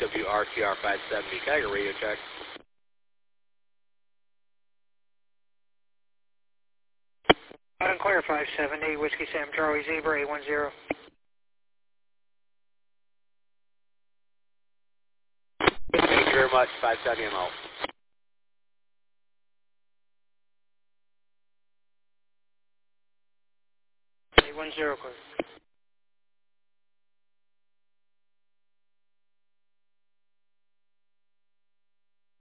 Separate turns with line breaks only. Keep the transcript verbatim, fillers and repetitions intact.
W R T R five seventy. Can I get a radio check?
Loud and clear, five seventy, Whiskey Sam Charlie Zebra eight one zero.
Thank you very much, five seventy, I'm out.
eight one zero, clear.